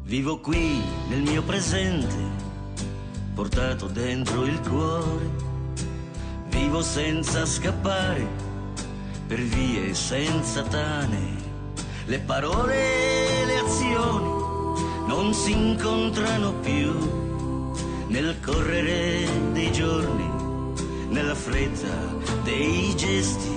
Vivo qui nel mio presente, portato dentro il cuore. Vivo senza scappare, per vie senza tane. Le parole e le azioni non si incontrano più nel correre dei giorni, nella fretta dei gesti.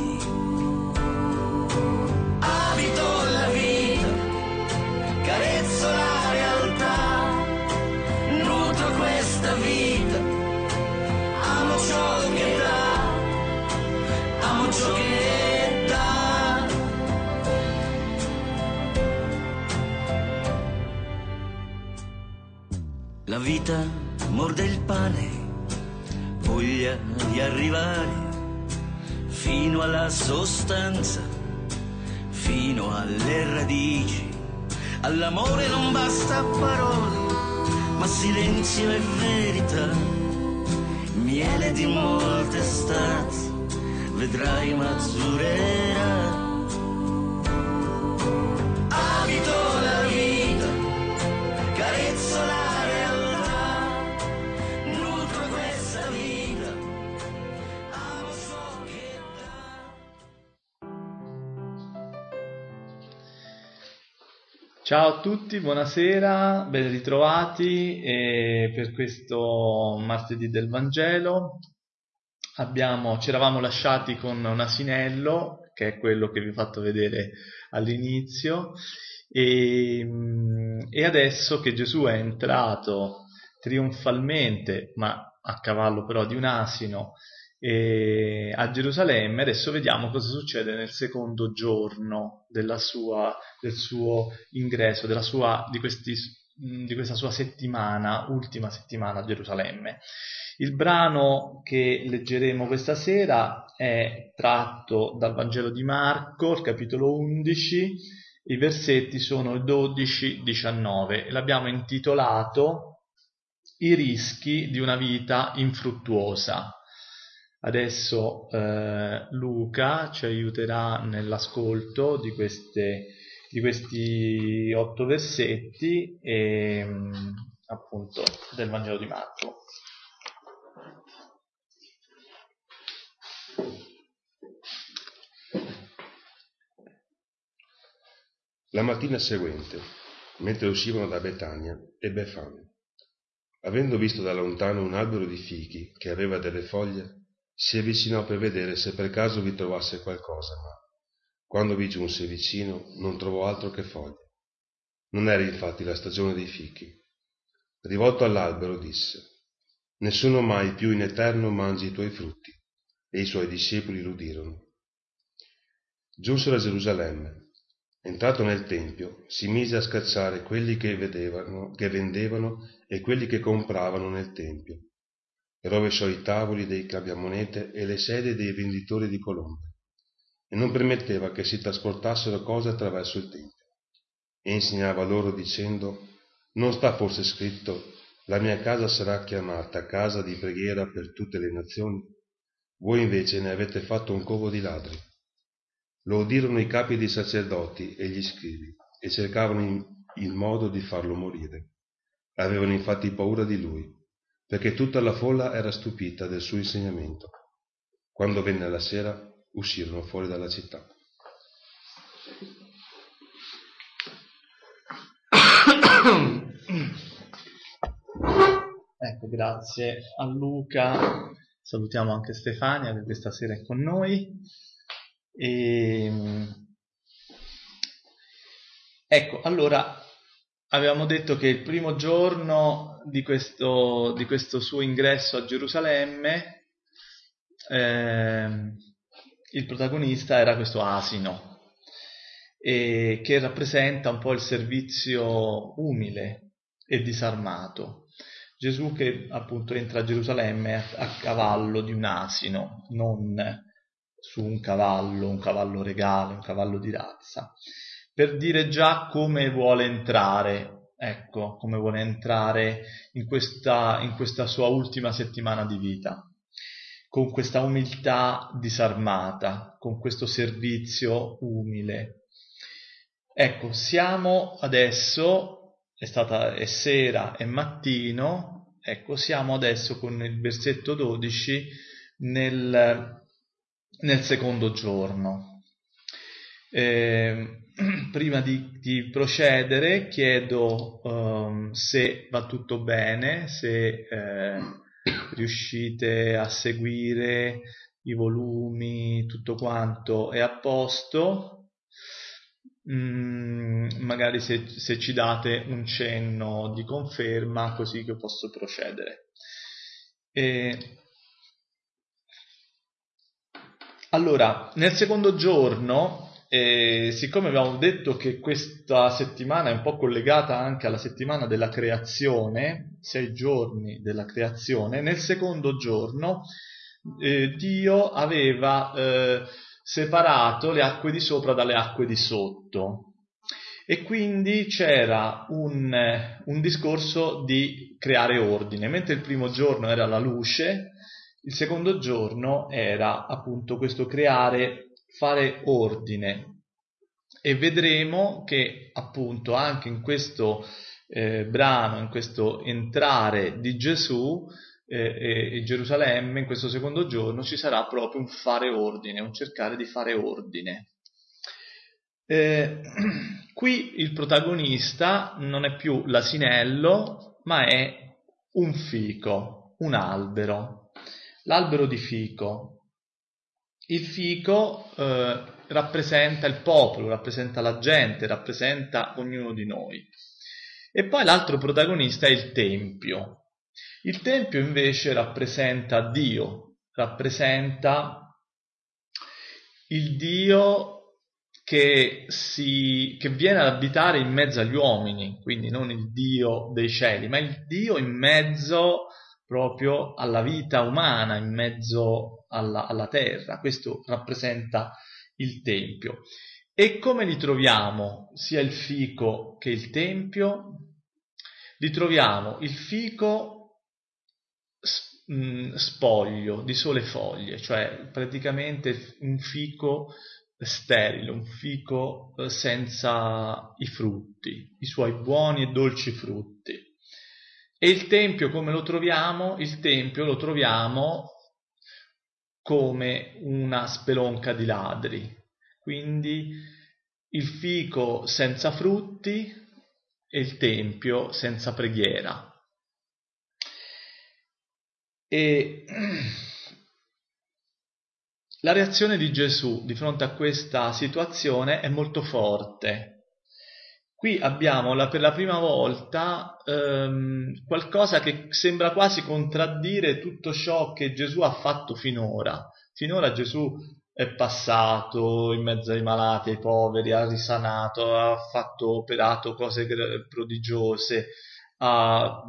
Abito la vita, carezzo la realtà, nutro questa vita, amo ciò che dà, amo ciò che dà. La vita morde il pane, voglia di arrivare fino alla sostanza, fino alle radici. All'amore non basta parole, ma silenzio e verità. Miele di molte stati, vedrai maturerà. Abito la vita, carezzo la realtà, nutro questa vita, amo ciò che dà. Ciao a tutti, buonasera, ben ritrovati per questo martedì del Vangelo. Ci eravamo lasciati con un asinello, che è quello che vi ho fatto vedere all'inizio, e adesso che Gesù è entrato trionfalmente, ma a cavallo però di un asino, a Gerusalemme, adesso vediamo cosa succede nel secondo giorno del suo ingresso, di questa sua ultima settimana a Gerusalemme. Il brano che leggeremo questa sera è tratto dal Vangelo di Marco, il capitolo 11, i versetti sono 12-19 e l'abbiamo intitolato I rischi di una vita infruttuosa. Adesso Luca ci aiuterà nell'ascolto di questi 8 versetti appunto del Vangelo di Marco. La mattina seguente, mentre uscivano da Betania, ebbe fame. Avendo visto da lontano un albero di fichi che aveva delle foglie, si avvicinò per vedere se per caso vi trovasse qualcosa, ma quando vi giunse vicino non trovò altro che foglie. Non era infatti la stagione dei fichi. Rivolto all'albero disse: «Nessuno mai più in eterno mangi i tuoi frutti». E i suoi discepoli l'udirono. Giunsero a Gerusalemme. Entrato nel tempio, si mise a scacciare quelli che vendevano e quelli che compravano nel tempio, e rovesciò i tavoli dei cambiamonete e le sedie dei venditori di colombe, e non permetteva che si trasportassero cose attraverso il tempio, e insegnava loro dicendo: «Non sta forse scritto: la mia casa sarà chiamata casa di preghiera per tutte le nazioni? Voi invece ne avete fatto un covo di ladri». Lo udirono i capi dei sacerdoti e gli scribi, e cercavano il modo di farlo morire. Avevano infatti paura di lui, perché tutta la folla era stupita del suo insegnamento. Quando venne la sera, uscirono fuori dalla città. Ecco, grazie a Luca. Salutiamo anche Stefania che questa sera è con noi. Ecco, allora avevamo detto che il primo giorno di questo suo ingresso a Gerusalemme il protagonista era questo asino, che rappresenta un po' il servizio umile e disarmato. Gesù che appunto entra a Gerusalemme a cavallo di un asino, non su un cavallo regale, un cavallo di razza, per dire già come vuole entrare, ecco, come vuole entrare in questa sua ultima settimana di vita, con questa umiltà disarmata, con questo servizio umile. Ecco, siamo adesso è sera, è mattino. Ecco, siamo adesso con il versetto 12 nel secondo giorno. Prima di procedere chiedo se va tutto bene, se riuscite a seguire i volumi, tutto quanto è a posto. Magari se ci date un cenno di conferma, così che posso procedere. Allora, nel secondo giorno, siccome abbiamo detto che questa settimana è un po' collegata anche alla settimana della creazione, 6 giorni della creazione, nel secondo giorno Dio aveva separato le acque di sopra dalle acque di sotto, e quindi c'era un discorso di creare ordine. Mentre il primo giorno era la luce, il secondo giorno era appunto questo fare ordine. E vedremo che appunto anche in questo brano, in questo entrare di Gesù e Gerusalemme, in questo secondo giorno ci sarà proprio un fare ordine, un cercare di fare ordine. Qui il protagonista non è più l'asinello, ma è un fico, un albero, l'albero di fico. Il fico rappresenta il popolo, rappresenta la gente, rappresenta ognuno di noi. E poi l'altro protagonista è il Tempio. Il Tempio invece rappresenta Dio, rappresenta il Dio che viene ad abitare in mezzo agli uomini, quindi non il Dio dei cieli, ma il Dio in mezzo proprio alla vita umana, in mezzo alla terra. Questo rappresenta il Tempio. E come li troviamo sia il fico che il Tempio? Li troviamo il fico spoglio di sole foglie, cioè praticamente un fico sterile, un fico senza i frutti, i suoi buoni e dolci frutti. E il Tempio come lo troviamo? Il Tempio lo troviamo come una spelonca di ladri, quindi il fico senza frutti e il Tempio senza preghiera. E la reazione di Gesù di fronte a questa situazione è molto forte. Qui abbiamo per la prima volta qualcosa che sembra quasi contraddire tutto ciò che Gesù ha fatto finora. Finora Gesù è passato in mezzo ai malati, ai poveri, ha risanato, ha operato cose prodigiose, ha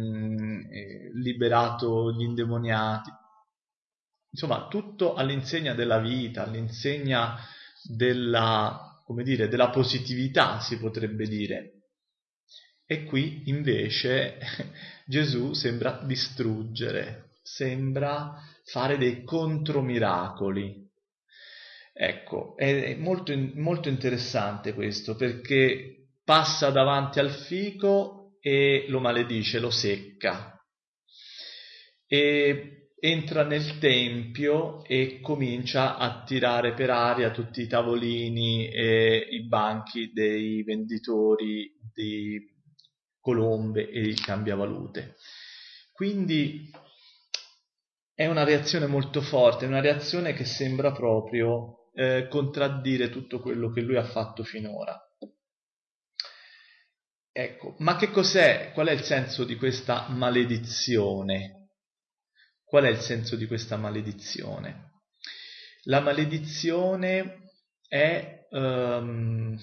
liberato gli indemoniati. Insomma, tutto all'insegna della vita, all'insegna della positività, si potrebbe dire. E qui invece Gesù sembra distruggere, sembra fare dei contromiracoli. Ecco, è molto, molto interessante questo, perché passa davanti al fico e lo maledice, lo secca. E entra nel tempio e comincia a tirare per aria tutti i tavolini e i banchi dei venditori di colombe e il cambiavalute. Quindi è una reazione molto forte, è una reazione che sembra proprio contraddire tutto quello che lui ha fatto finora. Ecco, ma che cos'è? Qual è il senso di questa maledizione? Qual è il senso di questa maledizione? La maledizione è in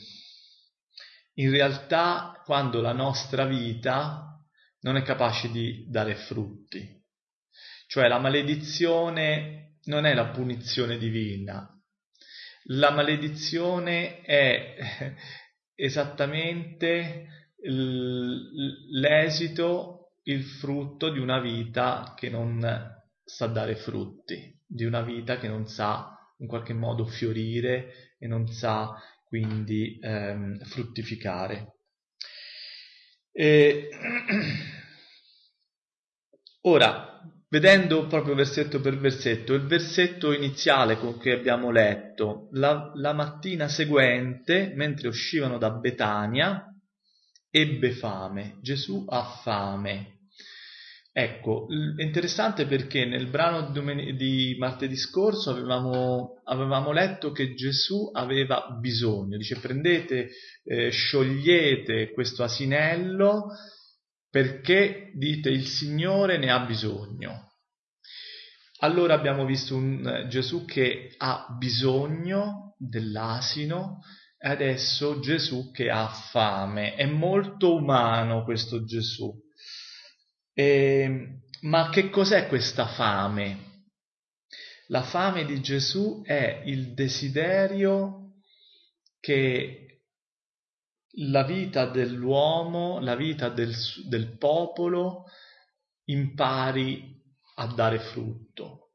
realtà quando la nostra vita non è capace di dare frutti. Cioè la maledizione non è la punizione divina. La maledizione è esattamente l'esito, il frutto di una vita che non sa dare frutti, di una vita che non sa in qualche modo fiorire e non sa quindi fruttificare. E ora, vedendo proprio versetto per versetto, il versetto iniziale con cui abbiamo letto, la mattina seguente, mentre uscivano da Betania, ebbe fame. Gesù ha fame. Ecco, è interessante perché nel brano di martedì scorso avevamo letto che Gesù aveva bisogno. Dice: prendete, sciogliete questo asinello perché, dite, il Signore ne ha bisogno. Allora abbiamo visto un Gesù che ha bisogno dell'asino e adesso Gesù che ha fame. È molto umano questo Gesù. Ma che cos'è questa fame? La fame di Gesù è il desiderio che la vita dell'uomo, la vita del popolo impari a dare frutto.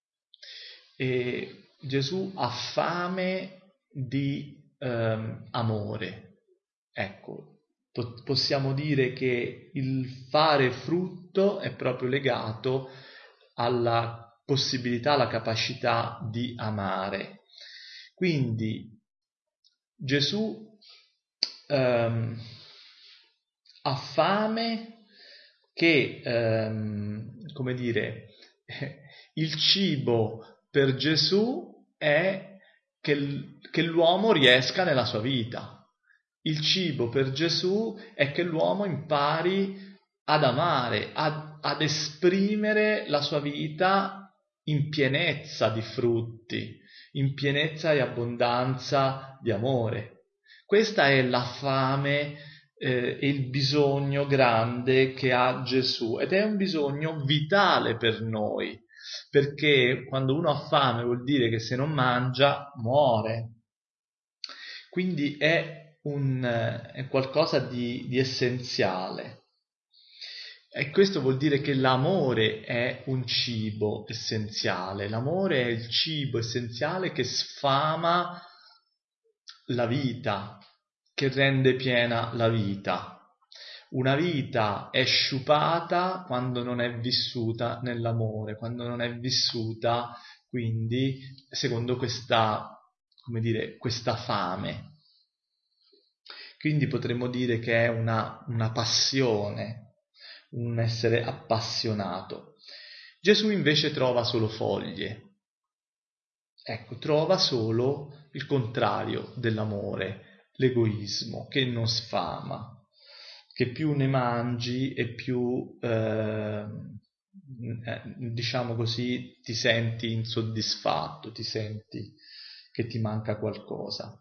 E Gesù ha fame di amore. Ecco, possiamo dire che il fare frutto è proprio legato alla possibilità, alla capacità di amare. Quindi Gesù ha fame che, come dire, il cibo per Gesù è che l'uomo riesca nella sua vita. Il cibo per Gesù è che l'uomo impari ad amare, ad esprimere la sua vita in pienezza di frutti, in pienezza e abbondanza di amore. Questa è la fame e il bisogno grande che ha Gesù, ed è un bisogno vitale per noi, perché quando uno ha fame vuol dire che se non mangia muore. Quindi è qualcosa di essenziale. E questo vuol dire che l'amore è un cibo essenziale. L'amore è il cibo essenziale che sfama la vita, che rende piena la vita. Una vita è sciupata quando non è vissuta nell'amore, quando non è vissuta quindi secondo questa, come dire, questa fame. Quindi potremmo dire che è una passione, un essere appassionato. Gesù invece trova solo foglie. Ecco, trova solo il contrario dell'amore, l'egoismo, che non sfama, che più ne mangi e più, diciamo così, ti senti insoddisfatto, ti senti che ti manca qualcosa.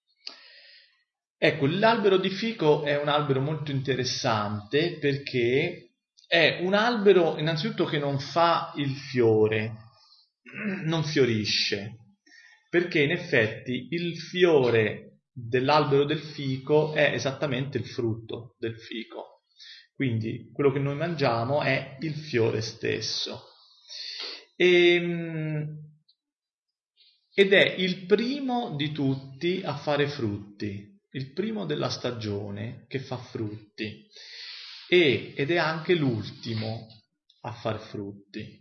Ecco, l'albero di fico è un albero molto interessante perché è un albero innanzitutto che non fa il fiore, non fiorisce, perché in effetti il fiore dell'albero del fico è esattamente il frutto del fico. Quindi quello che noi mangiamo è il fiore stesso. Ed è il primo di tutti a fare frutti, il primo della stagione che fa frutti ed è anche l'ultimo a far frutti.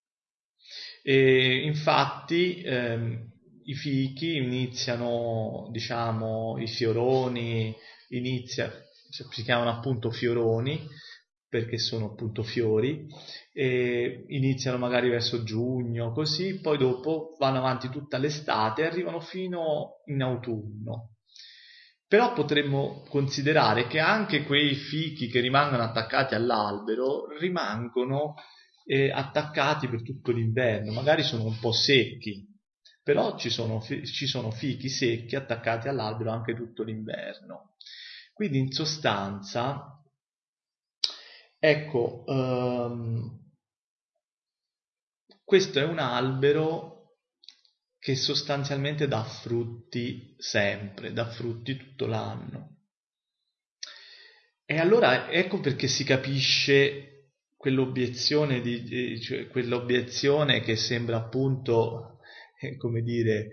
E infatti i fichi iniziano, diciamo, i fioroni, si chiamano appunto fioroni perché sono appunto fiori, e iniziano magari verso giugno, così, poi dopo vanno avanti tutta l'estate e arrivano fino in autunno. Però potremmo considerare che anche quei fichi che rimangono attaccati all'albero rimangono attaccati per tutto l'inverno, magari sono un po' secchi, però ci sono fichi secchi attaccati all'albero anche tutto l'inverno. Quindi in sostanza, ecco, questo è un albero che sostanzialmente dà frutti sempre, dà frutti tutto l'anno. E allora ecco perché si capisce quell'obiezione, cioè quell'obiezione che sembra appunto, come dire,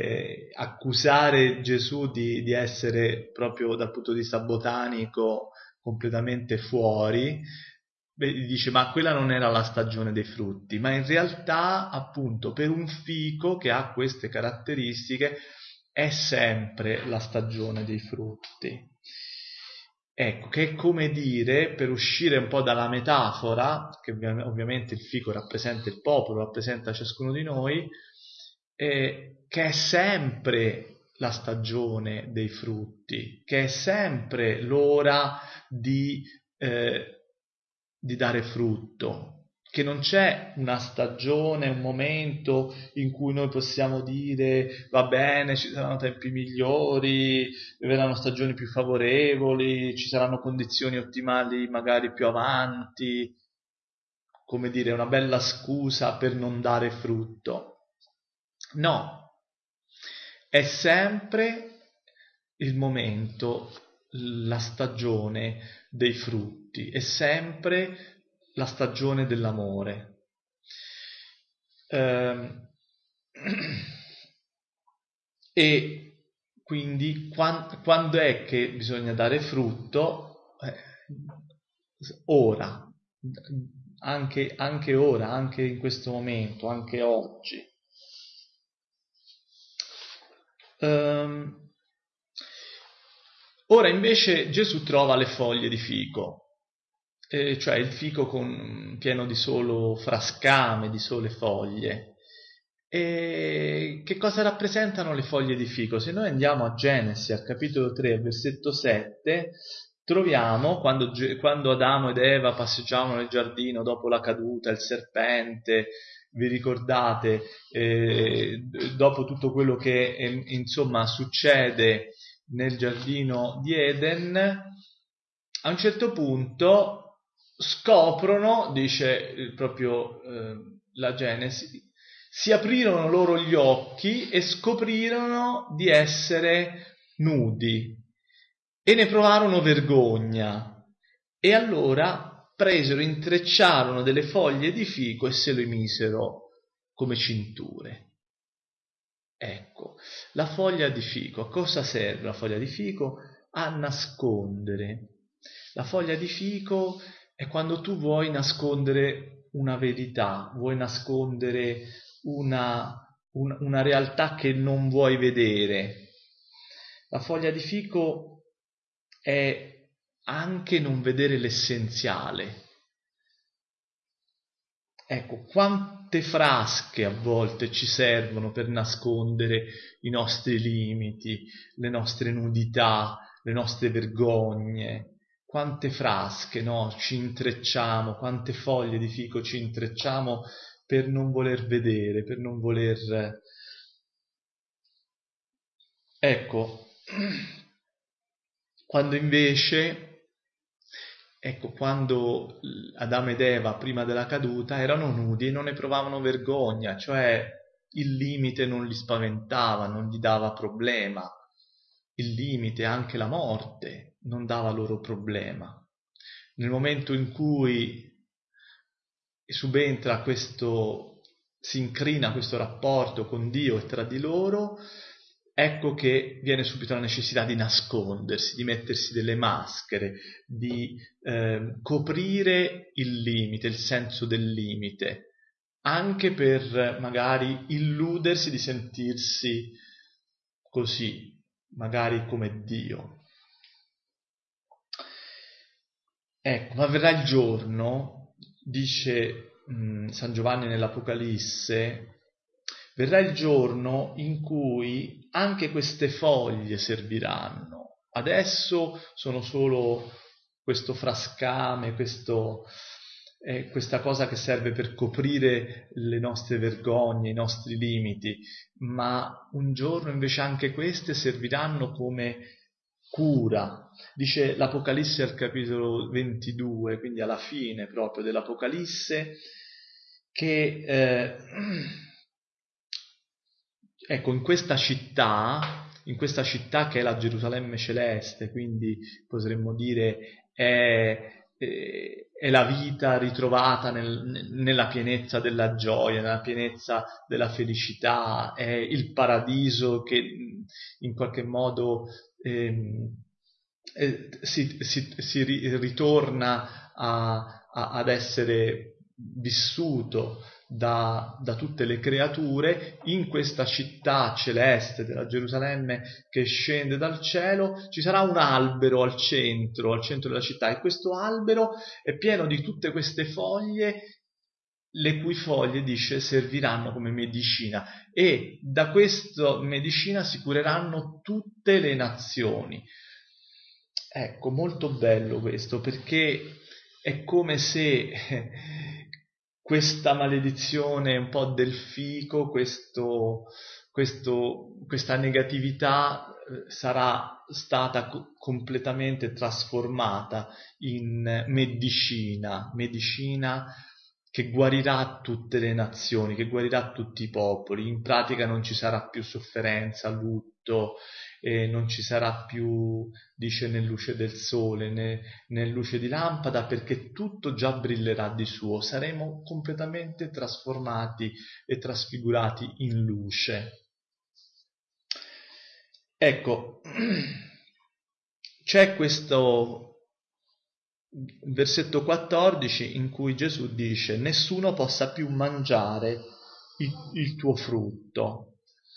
accusare Gesù di essere proprio dal punto di vista botanico completamente fuori, dice ma quella non era la stagione dei frutti, ma in realtà appunto per un fico che ha queste caratteristiche è sempre la stagione dei frutti. Ecco, che è come dire, per uscire un po' dalla metafora, che ovviamente il fico rappresenta il popolo, rappresenta ciascuno di noi, che è sempre la stagione dei frutti, che è sempre l'ora di dare frutto, che non c'è una stagione, un momento in cui noi possiamo dire va bene, ci saranno tempi migliori, verranno stagioni più favorevoli, ci saranno condizioni ottimali magari più avanti, come dire, una bella scusa per non dare frutto. No, è sempre il momento, la stagione dei frutti, è sempre la stagione dell'amore. E quindi quando è che bisogna dare frutto? Ora, anche ora, anche in questo momento, anche oggi. Ora invece Gesù trova le foglie di fico, cioè il fico pieno di solo frascame, di sole foglie. E che cosa rappresentano le foglie di fico? Se noi andiamo a Genesi, al capitolo 3, versetto 7, troviamo quando Adamo ed Eva passeggiavano nel giardino dopo la caduta, il serpente, vi ricordate, dopo tutto quello che insomma succede nel giardino di Eden, a un certo punto scoprono, dice proprio la Genesi, si aprirono loro gli occhi e scoprirono di essere nudi e ne provarono vergogna, e allora intrecciarono delle foglie di fico e se le misero come cinture. Ecco, la foglia di fico, a cosa serve la foglia di fico? A nascondere. La foglia di fico è quando tu vuoi nascondere una verità, vuoi nascondere una realtà che non vuoi vedere. La foglia di fico è anche non vedere l'essenziale. Ecco, quante frasche a volte ci servono per nascondere i nostri limiti, le nostre nudità, le nostre vergogne. Quante frasche, no, ci intrecciamo, quante foglie di fico ci intrecciamo per non voler vedere, per non voler... Ecco, quando invece... Ecco, quando Adamo ed Eva, prima della caduta, erano nudi e non ne provavano vergogna, cioè il limite non li spaventava, non gli dava problema. Il limite, anche la morte, non dava loro problema. Nel momento in cui subentra si incrina questo rapporto con Dio e tra di loro, ecco che viene subito la necessità di nascondersi, di mettersi delle maschere, di coprire il limite, il senso del limite, anche per magari illudersi di sentirsi così, magari come Dio. Ecco, ma verrà il giorno, dice San Giovanni nell'Apocalisse, verrà il giorno in cui anche queste foglie serviranno. Adesso sono solo questo frascame, questa cosa che serve per coprire le nostre vergogne, i nostri limiti, ma un giorno invece anche queste serviranno come cura. Dice l'Apocalisse al capitolo 22, quindi alla fine proprio dell'Apocalisse, che ecco, in questa città che è la Gerusalemme celeste, quindi potremmo dire è la vita ritrovata nella pienezza della gioia, nella pienezza della felicità, è il paradiso che in qualche modo ritorna ad essere vissuto da tutte le creature in questa città celeste della Gerusalemme che scende dal cielo. Ci sarà un albero al centro della città, e questo albero è pieno di tutte queste foglie, le cui foglie, dice, serviranno come medicina, e da questa medicina si cureranno tutte le nazioni. Ecco, molto bello questo, perché è come se questa maledizione un po' del fico, questa negatività sarà stata completamente trasformata in medicina che guarirà tutte le nazioni, che guarirà tutti i popoli. In pratica non ci sarà più sofferenza, lutto, non ci sarà più, dice, né luce del sole né luce di lampada, perché tutto già brillerà di suo. Saremo completamente trasformati e trasfigurati in luce. Ecco, c'è questo versetto 14 in cui Gesù dice: nessuno possa più mangiare il tuo frutto.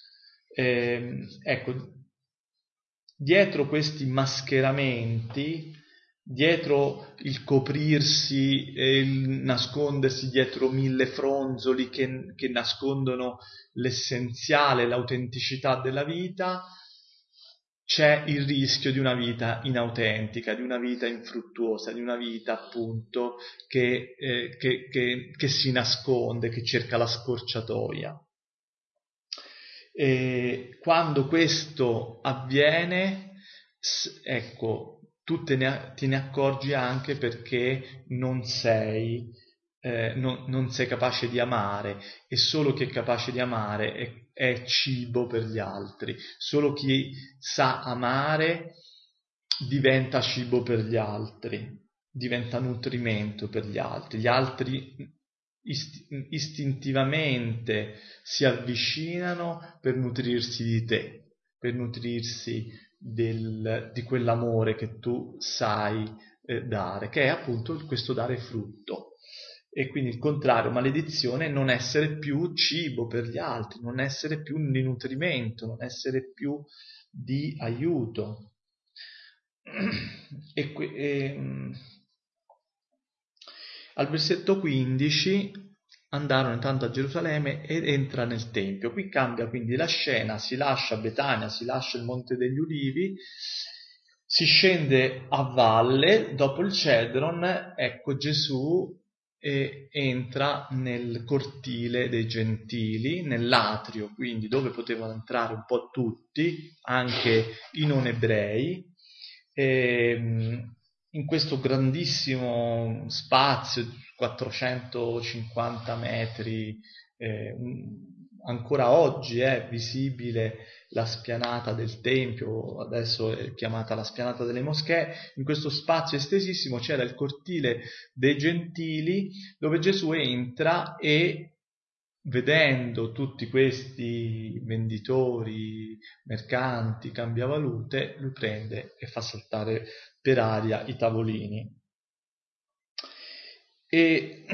Ecco, dietro questi mascheramenti, dietro il coprirsi e il nascondersi dietro 1000 fronzoli che nascondono l'essenziale, l'autenticità della vita, c'è il rischio di una vita inautentica, di una vita infruttuosa, di una vita appunto che si nasconde, che cerca la scorciatoia. E quando questo avviene, ecco, tu te ne accorgi anche perché non sei capace di amare, e solo chi è capace di amare è cibo per gli altri. Solo chi sa amare diventa cibo per gli altri, diventa nutrimento per gli altri. Gli altri istintivamente si avvicinano per nutrirsi di te, per nutrirsi di quell'amore che tu sai dare, che è appunto questo dare frutto. E quindi il contrario, maledizione, non essere più cibo per gli altri, non essere più di nutrimento, non essere più di aiuto. Al versetto 15 andarono intanto a Gerusalemme ed entra nel Tempio. Qui cambia quindi la scena, si lascia Betania, si lascia il Monte degli Ulivi, si scende a valle, dopo il Cedron. Ecco, Gesù entra nel cortile dei Gentili, nell'atrio, quindi dove potevano entrare un po' tutti, anche i non ebrei. In questo grandissimo spazio, 450 metri, ancora oggi è visibile la spianata del Tempio, adesso è chiamata la spianata delle Moschee. In questo spazio estesissimo c'era il cortile dei Gentili, dove Gesù entra e, vedendo tutti questi venditori, mercanti, cambiavalute, lui prende e fa saltare per aria i tavolini. E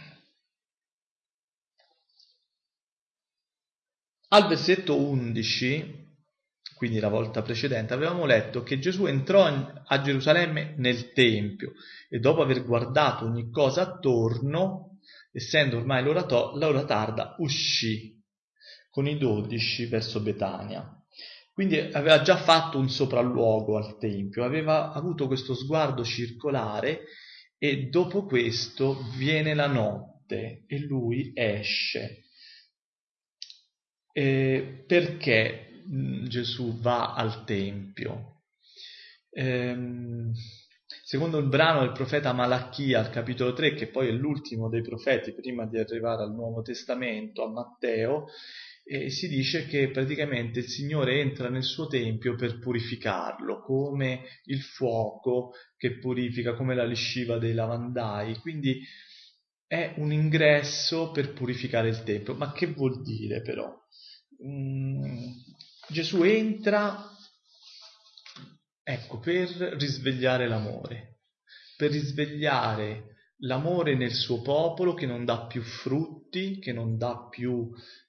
al versetto 11, quindi la volta precedente, avevamo letto che Gesù entrò a Gerusalemme nel Tempio e dopo aver guardato ogni cosa attorno, essendo ormai l'ora tarda, uscì con i 12 verso Betania. Quindi aveva già fatto un sopralluogo al Tempio, aveva avuto questo sguardo circolare, e dopo questo viene la notte e lui esce. Perché Gesù va al Tempio? Secondo il brano del profeta Malachia, al capitolo 3, che poi è l'ultimo dei profeti prima di arrivare al Nuovo Testamento, a Matteo, si dice che praticamente il Signore entra nel suo Tempio per purificarlo, come il fuoco che purifica, come la lisciva dei lavandai. Quindi è un ingresso per purificare il Tempio. Ma che vuol dire però? Gesù entra ecco, per risvegliare l'amore, per risvegliare l'amore nel suo popolo che non dà più frutti, che non dà più,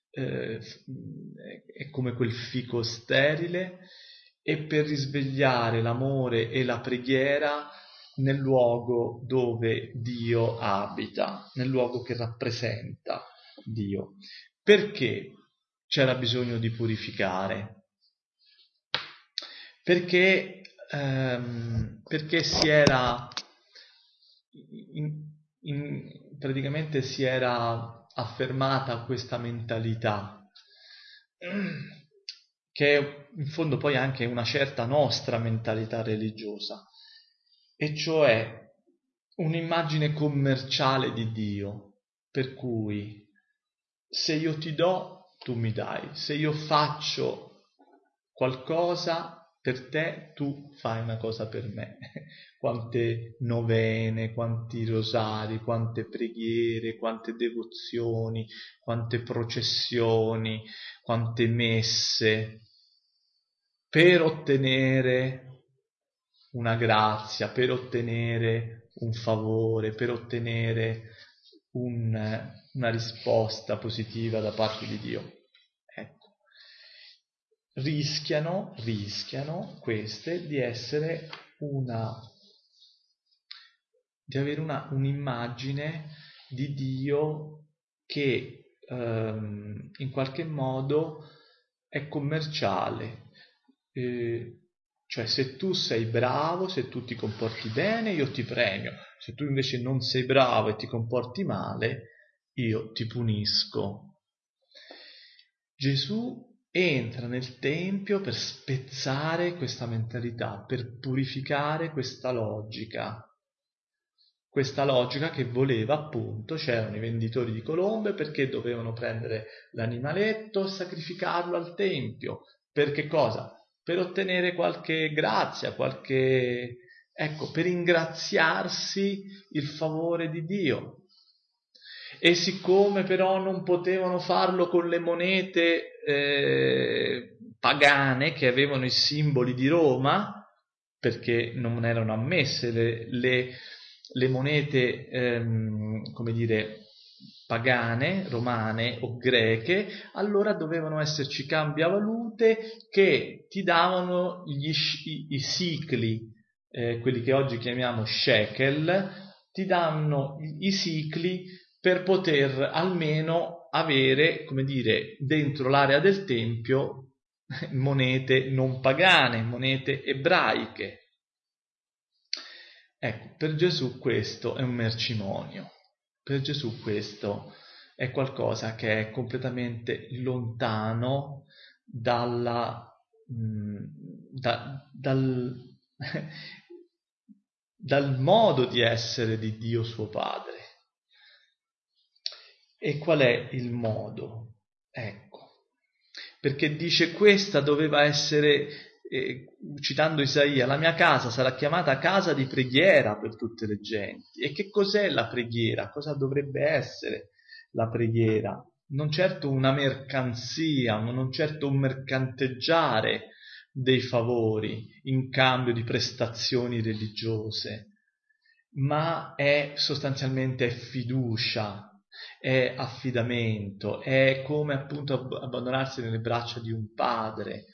è come quel fico sterile, e per risvegliare l'amore e la preghiera nel luogo dove Dio abita, nel luogo che rappresenta Dio. Perché c'era bisogno di purificare? Perché si era praticamente si era affermata questa mentalità che è in fondo poi anche una certa nostra mentalità religiosa, e cioè un'immagine commerciale di Dio, per cui se io ti do, tu mi dai, se io faccio qualcosa per te, tu fai una cosa per me. Quante novene, quanti rosari, quante preghiere, quante devozioni, quante processioni, quante messe, per ottenere una grazia, per ottenere un favore, per ottenere una risposta positiva da parte di Dio. Ecco, rischiano queste di essere di avere un'immagine di Dio che in qualche modo è commerciale. Cioè, se tu sei bravo, se tu ti comporti bene, io ti premio. Se tu invece non sei bravo e ti comporti male, io ti punisco. Gesù entra nel Tempio per spezzare questa mentalità, per purificare questa logica che voleva, appunto, c'erano i venditori di colombe perché dovevano prendere l'animaletto e sacrificarlo al Tempio. Per che cosa? Per ottenere qualche grazia, per ingraziarsi il favore di Dio. E siccome però non potevano farlo con le monete pagane che avevano i simboli di Roma, perché non erano ammesse le monete, come dire, pagane, romane o greche, allora dovevano esserci cambiavalute che ti davano i sicli, quelli che oggi chiamiamo shekel, ti danno i sicli per poter almeno avere, come dire, dentro l'area del Tempio monete non pagane, monete ebraiche. Ecco, per Gesù questo è un mercimonio, per Gesù questo è qualcosa che è completamente lontano dal modo di essere di Dio suo Padre. E qual è il modo? Ecco, perché dice questa doveva essere, citando Isaia, la mia casa sarà chiamata casa di preghiera per tutte le genti. E che cos'è la preghiera? Cosa dovrebbe essere la preghiera? Non certo una mercanzia, non certo un mercanteggiare dei favori in cambio di prestazioni religiose, ma è sostanzialmente fiducia, è affidamento, è come appunto abbandonarsi nelle braccia di un padre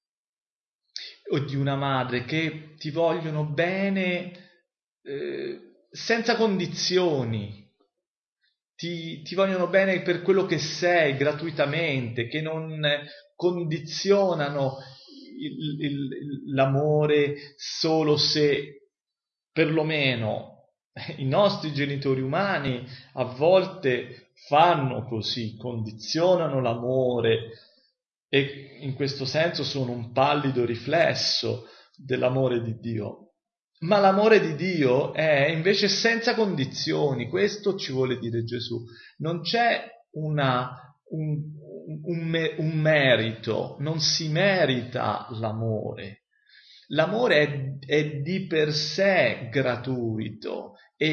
o di una madre che ti vogliono bene senza condizioni, ti vogliono bene per quello che sei, gratuitamente, che non condizionano l'amore solo se perlomeno i nostri genitori umani a volte fanno così, condizionano l'amore e in questo senso sono un pallido riflesso dell'amore di Dio. Ma l'amore di Dio è invece senza condizioni, questo ci vuole dire Gesù. Non c'è un merito, non si merita l'amore. L'amore è di per sé gratuito e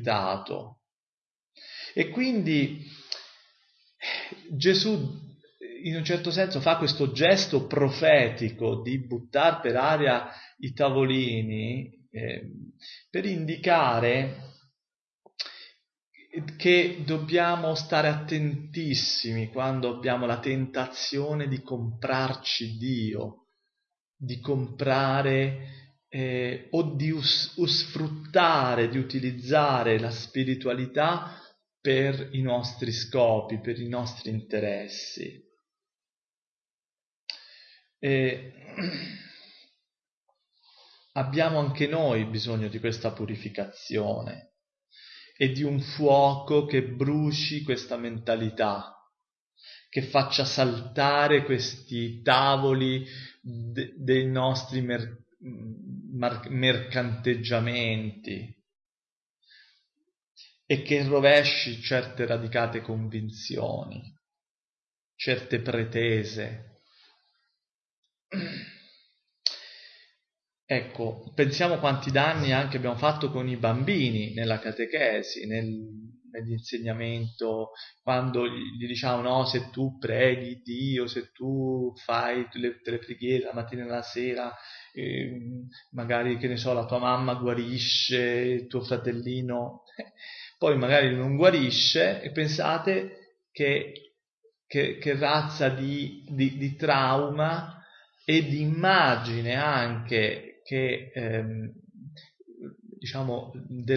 immeritato. E quindi Gesù in un certo senso fa questo gesto profetico di buttare per aria i tavolini per indicare che dobbiamo stare attentissimi quando abbiamo la tentazione di comprarci Dio, di comprare o di sfruttare, di utilizzare la spiritualità per i nostri scopi, per i nostri interessi. Abbiamo anche noi bisogno di questa purificazione e di un fuoco che bruci questa mentalità, che faccia saltare questi tavoli dei nostri mercanteggiamenti e che rovesci certe radicate convinzioni, certe pretese. Ecco, pensiamo quanti danni anche abbiamo fatto con i bambini nella catechesi, nell'insegnamento, quando gli diciamo no, se tu preghi Dio, se tu fai le preghiere la mattina e la sera, magari, che ne so, la tua mamma guarisce, il tuo fratellino, poi magari non guarisce, e pensate che razza di trauma e di immagine anche che diciamo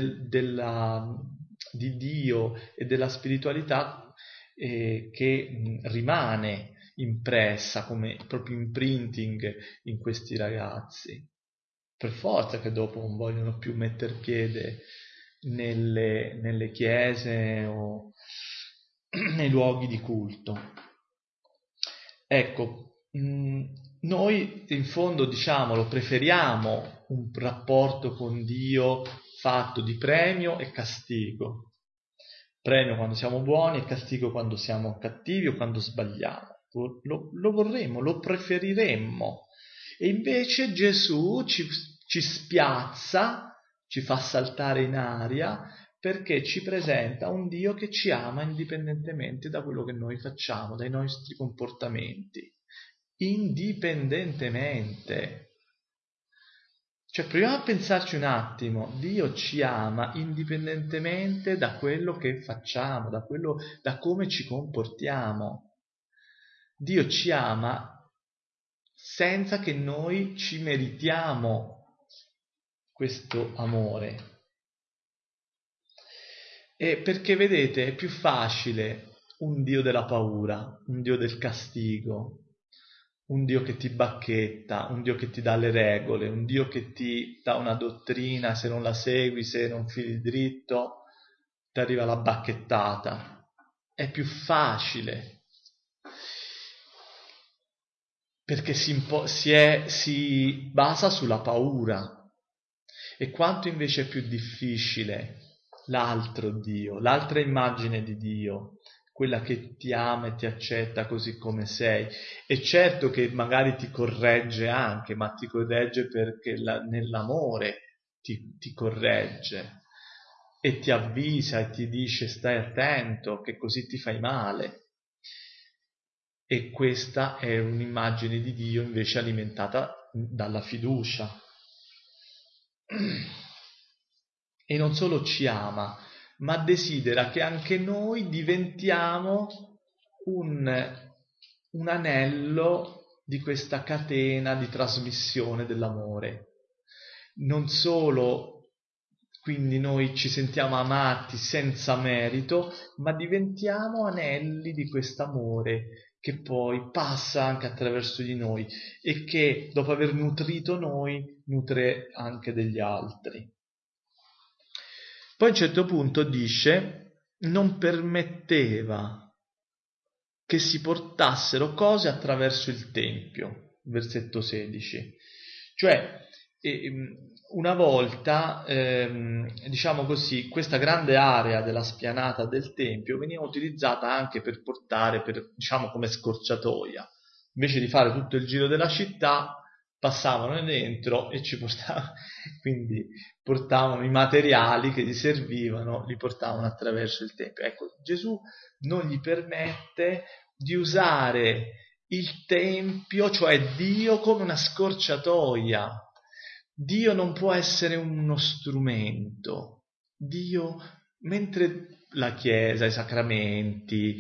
di Dio e della spiritualità che rimane impressa come proprio imprinting in questi ragazzi, per forza che dopo non vogliono più metter piede nelle chiese o nei luoghi di culto. Ecco, noi in fondo, diciamolo, preferiamo un rapporto con Dio fatto di premio e castigo. Premio quando siamo buoni e castigo quando siamo cattivi o quando sbagliamo. Lo vorremmo, lo preferiremmo. E invece Gesù ci spiazza, ci fa saltare in aria, perché ci presenta un Dio che ci ama indipendentemente da quello che noi facciamo, dai nostri comportamenti. Indipendentemente. Cioè, proviamo a pensarci un attimo. Dio ci ama indipendentemente da quello che facciamo, da come ci comportiamo. Dio ci ama senza che noi ci meritiamo questo amore. E perché vedete, è più facile un Dio della paura, un Dio del castigo, un Dio che ti bacchetta, un Dio che ti dà le regole, un Dio che ti dà una dottrina, se non la segui, se non fili dritto, ti arriva la bacchettata. È più facile, perché si basa sulla paura. E quanto invece è più difficile l'altro Dio, l'altra immagine di Dio, quella che ti ama e ti accetta così come sei. E certo che magari ti corregge anche, ma ti corregge perché nell'amore ti corregge e ti avvisa e ti dice stai attento che così ti fai male. E questa è un'immagine di Dio invece alimentata dalla fiducia. E non solo ci ama, ma desidera che anche noi diventiamo un anello di questa catena di trasmissione dell'amore. Non solo quindi noi ci sentiamo amati senza merito, ma diventiamo anelli di quest'amore che poi passa anche attraverso di noi e che dopo aver nutrito noi nutre anche degli altri. Poi a un certo punto dice non permetteva che si portassero cose attraverso il Tempio, versetto 16. Cioè, una volta, diciamo così, questa grande area della spianata del Tempio veniva utilizzata anche per portare, diciamo come scorciatoia. Invece di fare tutto il giro della città, passavano dentro e ci portavano, quindi portavano i materiali che gli servivano, li portavano attraverso il Tempio. Ecco, Gesù non gli permette di usare il Tempio, cioè Dio, come una scorciatoia. Dio non può essere uno strumento. Dio, mentre la Chiesa, i sacramenti,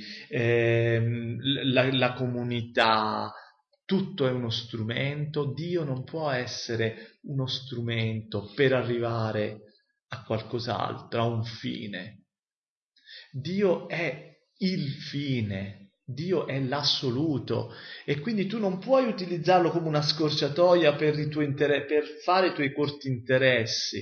la comunità, tutto è uno strumento, Dio non può essere uno strumento per arrivare a qualcos'altro, a un fine. Dio è il fine. Dio è l'assoluto e quindi tu non puoi utilizzarlo come una scorciatoia per fare i tuoi corti interessi.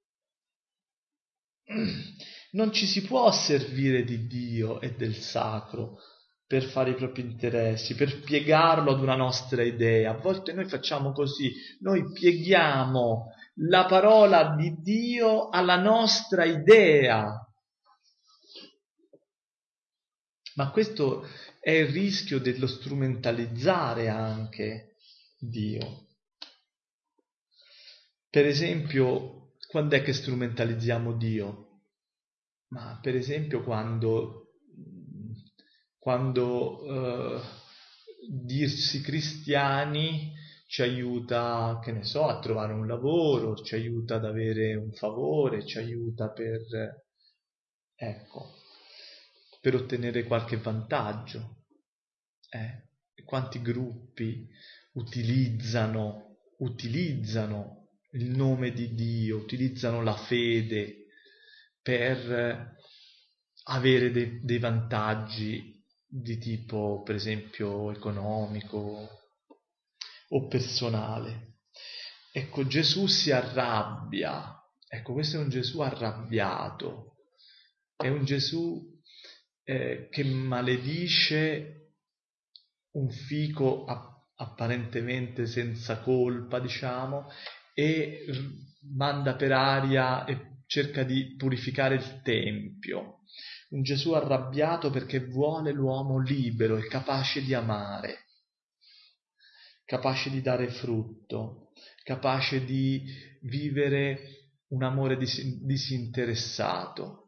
Non ci si può servire di Dio e del sacro per fare i propri interessi, per piegarlo ad una nostra idea. A volte noi facciamo così, noi pieghiamo la parola di Dio alla nostra idea. Ma questo è il rischio dello strumentalizzare anche Dio. Per esempio, quando è che strumentalizziamo Dio? Ma per esempio quando dirsi cristiani ci aiuta, che ne so, a trovare un lavoro, ci aiuta ad avere un favore, ci aiuta per ottenere qualche vantaggio. Quanti gruppi utilizzano il nome di Dio, utilizzano la fede per avere dei vantaggi di tipo, per esempio, economico o personale. Ecco, Gesù si arrabbia. Ecco, questo è un Gesù arrabbiato. È un Gesù che maledice un fico apparentemente senza colpa, diciamo, e manda per aria e cerca di purificare il Tempio. Un Gesù arrabbiato perché vuole l'uomo libero e capace di amare, capace di dare frutto, capace di vivere un amore disinteressato.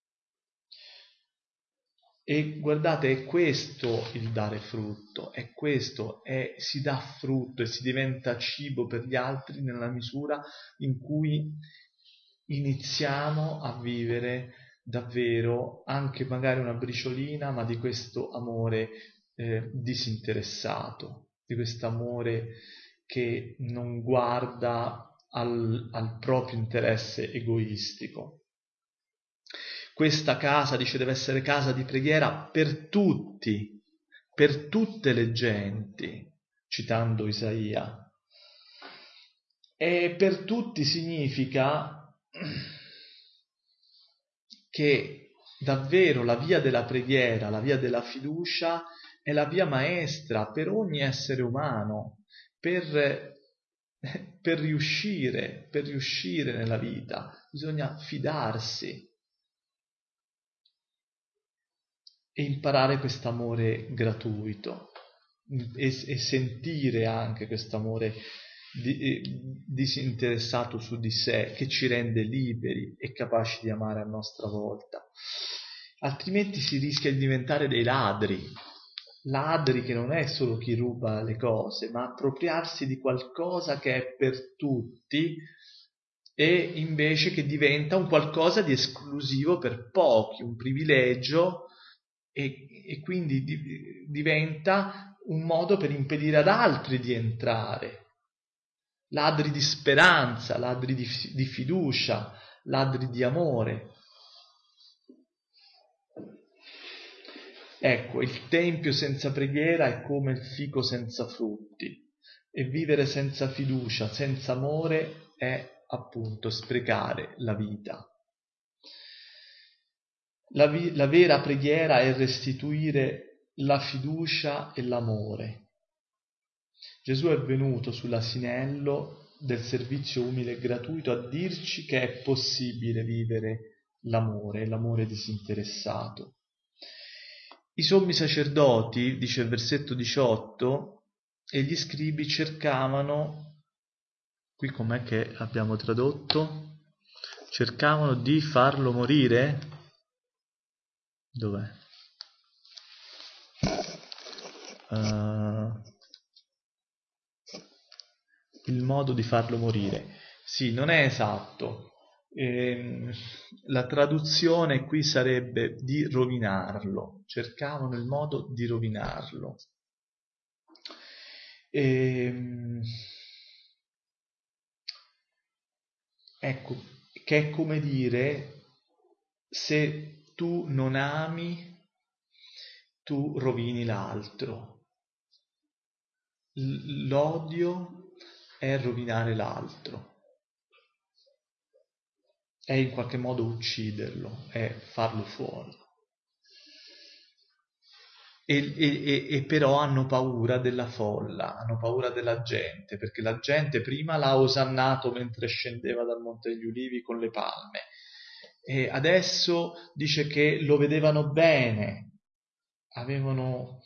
E guardate, è questo il dare frutto, è questo, si dà frutto e si diventa cibo per gli altri nella misura in cui iniziamo a vivere davvero anche magari una briciolina, ma di questo amore disinteressato, di questo amore che non guarda al proprio interesse egoistico. Questa casa, dice, deve essere casa di preghiera per tutti, per tutte le genti, citando Isaia. E per tutti significa che davvero la via della preghiera, la via della fiducia è la via maestra per ogni essere umano, per riuscire nella vita. Bisogna fidarsi e imparare quest'amore gratuito e sentire anche quest'amore disinteressato su di sé, che ci rende liberi e capaci di amare a nostra volta. Altrimenti si rischia di diventare dei ladri che non è solo chi ruba le cose, ma appropriarsi di qualcosa che è per tutti e invece che diventa un qualcosa di esclusivo per pochi, un privilegio, e quindi diventa un modo per impedire ad altri di entrare. Ladri di speranza, ladri di fiducia, ladri di amore. Ecco, il tempio senza preghiera è come il fico senza frutti, e vivere senza fiducia, senza amore è appunto sprecare la vita. La vera preghiera è restituire la fiducia e l'amore. Gesù è venuto sull'asinello del servizio umile e gratuito a dirci che è possibile vivere l'amore disinteressato. I sommi sacerdoti, dice il versetto 18, e gli scribi cercavano, qui com'è che abbiamo tradotto? Cercavano di farlo morire? Dov'è? il modo di farlo morire. Sì, non è esatto. La traduzione qui sarebbe di rovinarlo. Cercavano il modo di rovinarlo. Ecco, che è come dire, se tu non ami, tu rovini l'altro. L'odio è rovinare l'altro, è in qualche modo ucciderlo, è farlo fuori. E però hanno paura della folla, hanno paura della gente, perché la gente prima l'ha osannato mentre scendeva dal Monte degli Ulivi con le palme, e adesso dice che lo vedevano bene, avevano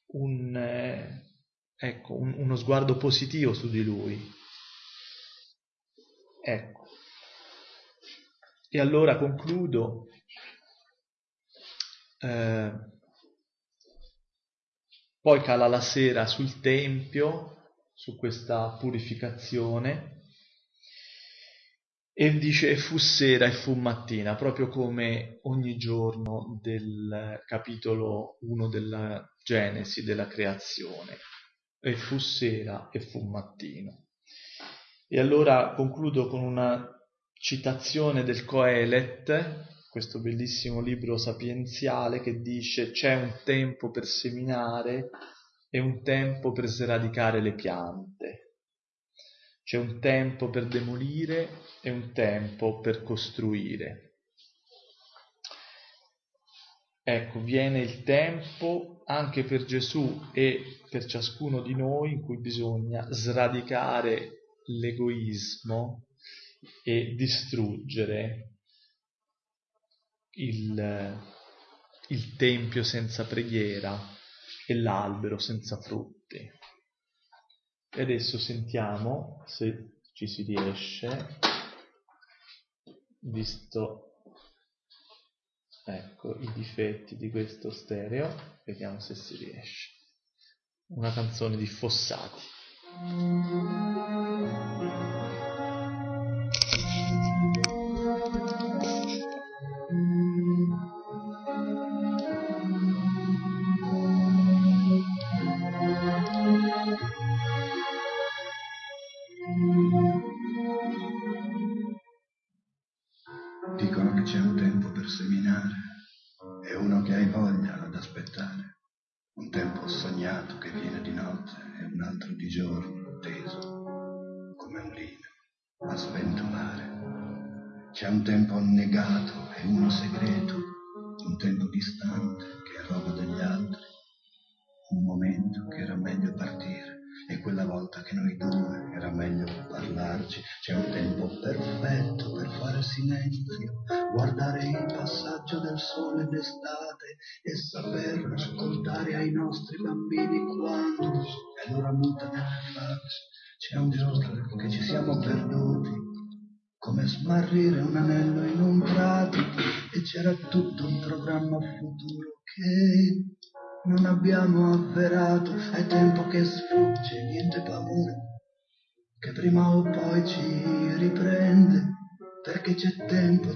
uno sguardo positivo su di lui. Ecco. E allora concludo. Poi cala la sera sul Tempio, su questa purificazione, e dice: fu sera e fu mattina, proprio come ogni giorno del capitolo 1 della Genesi, della creazione. E fu sera e fu mattino. E allora concludo con una citazione del Coelet, questo bellissimo libro sapienziale, che dice: c'è un tempo per seminare e un tempo per sradicare le piante, c'è un tempo per demolire e un tempo per costruire. Ecco, viene il tempo anche per Gesù e per ciascuno di noi in cui bisogna sradicare l'egoismo e distruggere il tempio senza preghiera e l'albero senza frutti. E adesso sentiamo, se ci si riesce, visto i difetti di questo stereo, vediamo se si riesce. Una canzone di Fossati. Dicono che c'è un tempo per seminare e uno che hai voglia ad aspettare, un tempo sognato che viene di notte e un altro di giorno teso come un lino a sventolare. C'è un tempo negato e uno segreto, un tempo distante che è roba degli altri, un momento che era meglio partire e quella volta che noi due era meglio parlarci. C'è un tempo perfetto per fare silenzio, guardare il passaggio del sole d'estate e saper ascoltare ai nostri bambini quando è l'ora muta delle facce. C'è un giorno che ci siamo perduti, come smarrire un anello in un prato, e c'era tutto un programma futuro che non abbiamo avverato. È tempo che sfugge, niente paura, che prima o poi ci riprende, perché c'è tempo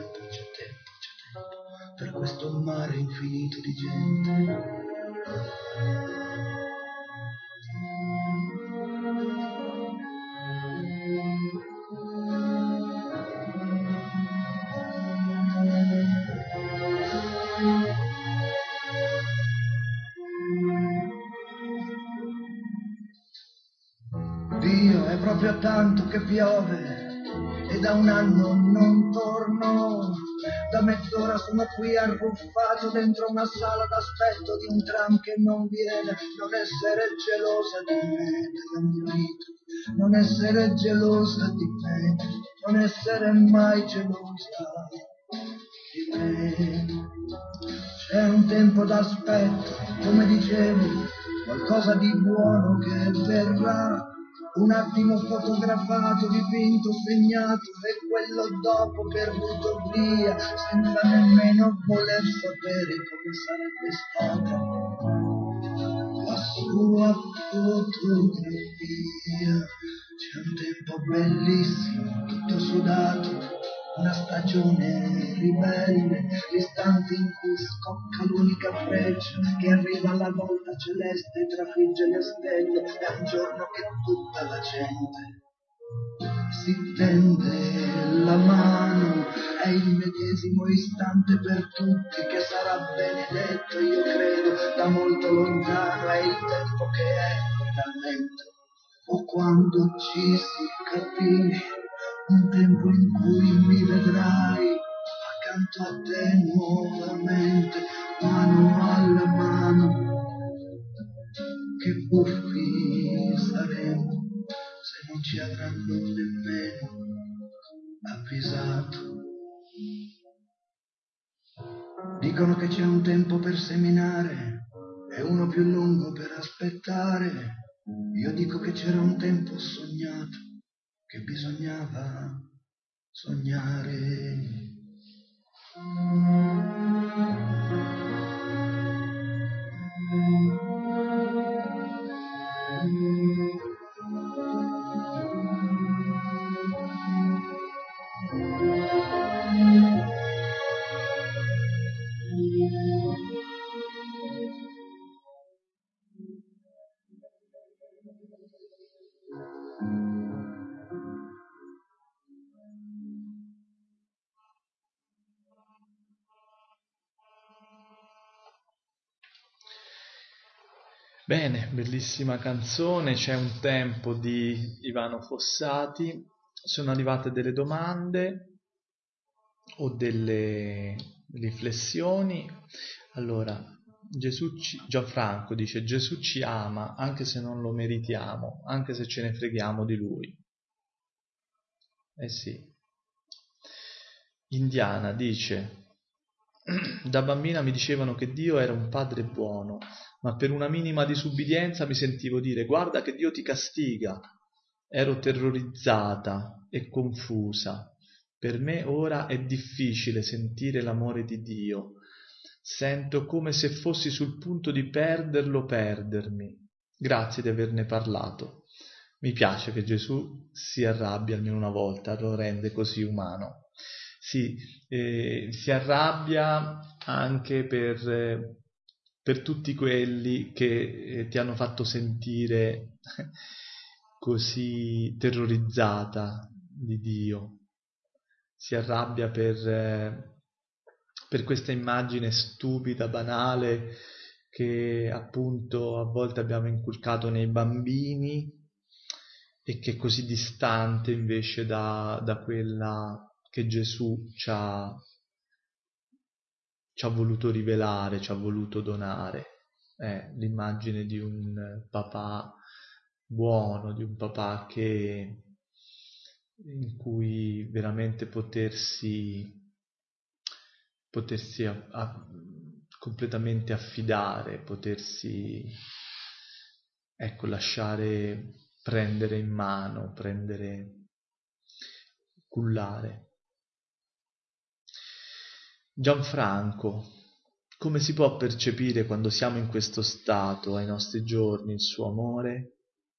per questo mare infinito di gente. Dio, è proprio tanto che piove e da un anno non torno. Da mezz'ora sono qui arruffato dentro una sala d'aspetto di un tram che non viene. Non essere gelosa di me, della mia vita, non essere gelosa di me, non essere mai gelosa di me. C'è un tempo d'aspetto, come dicevi, qualcosa di buono che verrà. Un attimo fotografato, dipinto, segnato, e quello dopo perduto via, senza nemmeno voler sapere come sarebbe stata la sua fotografia. C'è un tempo bellissimo, tutto sudato, una stagione ribelle, l'istante in cui scocca l'unica freccia che arriva alla volta celeste e trafigge le stelle. È un giorno che tutta la gente si tende la mano, è il medesimo istante per tutti che sarà benedetto, io credo, da molto lontano. È il tempo che è veramente, o quando ci si capì, un tempo in cui mi vedrai accanto a te nuovamente, mano alla mano. Che buffi saremo se non ci avranno nemmeno avvisato. Dicono che c'è un tempo per seminare e uno più lungo per aspettare. Io dico che c'era un tempo sognato, che bisognava sognare. Bene, bellissima canzone, C'è un tempo di Ivano Fossati. Sono arrivate delle domande o delle riflessioni. Allora, Gianfranco dice: Gesù ci ama anche se non lo meritiamo, anche se ce ne freghiamo di lui. Eh sì. Indiana dice: da bambina mi dicevano che Dio era un padre buono, ma per una minima disubbidienza mi sentivo dire: guarda che Dio ti castiga. Ero terrorizzata e confusa. Per me ora è difficile sentire l'amore di Dio. Sento come se fossi sul punto di perderlo, perdermi. Grazie di averne parlato. Mi piace che Gesù si arrabbia almeno una volta, lo rende così umano. Sì, si arrabbia anche per tutti quelli che ti hanno fatto sentire così terrorizzata di Dio. Si arrabbia per questa immagine stupida, banale, che appunto a volte abbiamo inculcato nei bambini e che è così distante invece da quella che Gesù ci ha voluto rivelare, ci ha voluto donare. L'immagine di un papà buono, di un papà in cui veramente potersi completamente affidare, potersi lasciare prendere in mano, cullare. Gianfranco: come si può percepire quando siamo in questo stato ai nostri giorni il suo amore?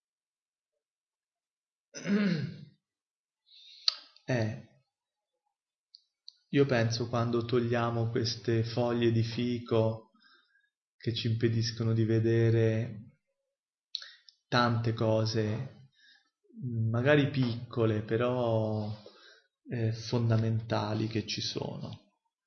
Io penso quando togliamo queste foglie di fico che ci impediscono di vedere tante cose, magari piccole, però fondamentali che ci sono.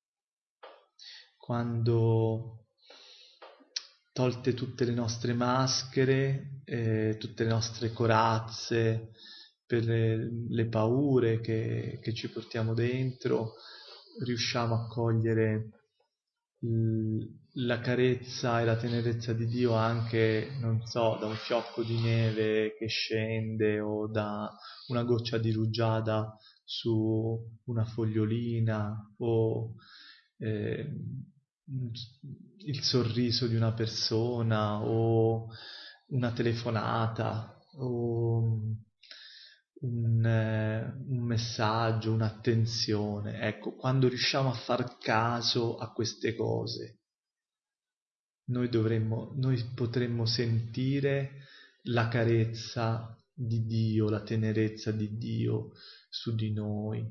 Quando, tolte tutte le nostre maschere, tutte le nostre corazze, per le paure che ci portiamo dentro, riusciamo a cogliere la carezza e la tenerezza di Dio anche, non so, da un fiocco di neve che scende o da una goccia di rugiada su una fogliolina o il sorriso di una persona o una telefonata o un messaggio, un'attenzione. Ecco, quando riusciamo a far caso a queste cose, noi potremmo sentire la carezza di Dio, la tenerezza di Dio su di noi.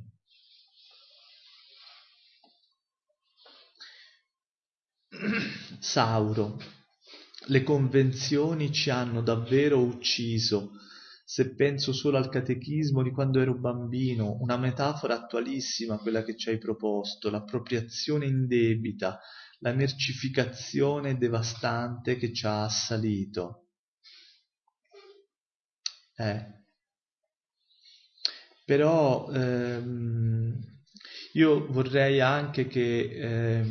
Sauro: le convenzioni ci hanno davvero ucciso. Se penso solo al catechismo di quando ero bambino, una metafora attualissima quella che ci hai proposto, l'appropriazione indebita, la mercificazione devastante che ci ha assalito. Però io vorrei anche che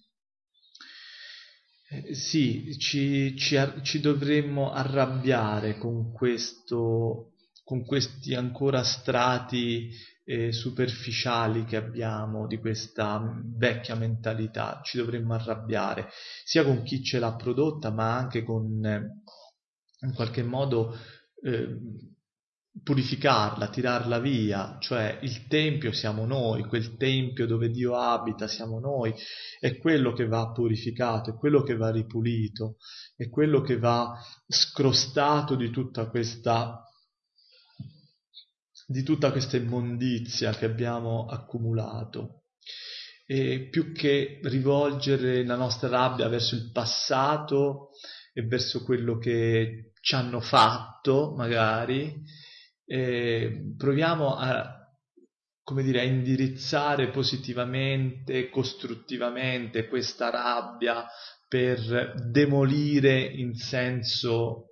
sì, ci dovremmo arrabbiare con questi ancora strati superficiali che abbiamo di questa vecchia mentalità. Ci dovremmo arrabbiare sia con chi ce l'ha prodotta, ma anche con in qualche modo purificarla, tirarla via. Cioè il tempio siamo noi, quel tempio dove Dio abita siamo noi, è quello che va purificato, è quello che va ripulito, è quello che va scrostato di tutta questa immondizia che abbiamo accumulato. E più che rivolgere la nostra rabbia verso il passato e verso quello che ci hanno fatto, magari, proviamo a indirizzare positivamente, costruttivamente questa rabbia per demolire in senso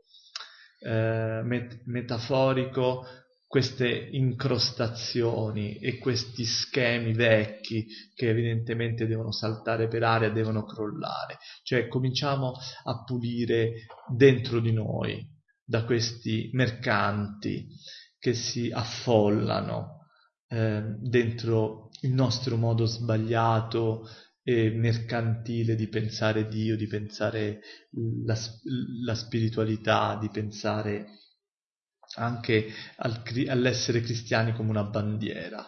metaforico queste incrostazioni e questi schemi vecchi che evidentemente devono saltare per aria, devono crollare. Cioè cominciamo a pulire dentro di noi da questi mercanti che si affollano dentro il nostro modo sbagliato e mercantile di pensare Dio, di pensare la spiritualità, di pensare anche all'essere cristiani come una bandiera.